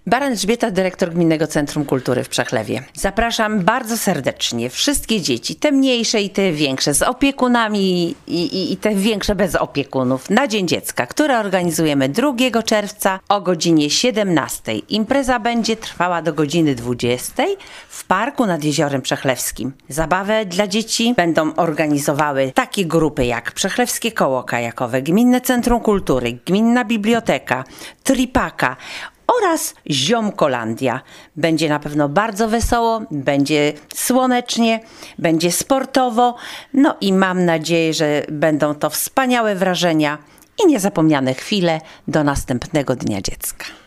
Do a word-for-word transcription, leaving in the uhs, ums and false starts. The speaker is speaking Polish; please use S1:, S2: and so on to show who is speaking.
S1: Baran Elżbieta, dyrektor Gminnego Centrum Kultury w Przechlewie. Zapraszam bardzo serdecznie wszystkie dzieci, te mniejsze i te większe, z opiekunami i, i, i te większe bez opiekunów, na Dzień Dziecka, który organizujemy drugiego czerwca o godzinie siedemnastej. Impreza będzie trwała do godziny dwudziestej w parku nad Jeziorem Przechlewskim. Zabawę dla dzieci będą organizowały takie grupy jak Przechlewskie Koło Kajakowe, Gminne Centrum Kultury, Gminna Biblioteka, Tripaka oraz Ziomkolandia. Będzie na pewno bardzo wesoło, będzie słonecznie, będzie sportowo, no i mam nadzieję, że będą to wspaniałe wrażenia i niezapomniane chwile do następnego Dnia Dziecka.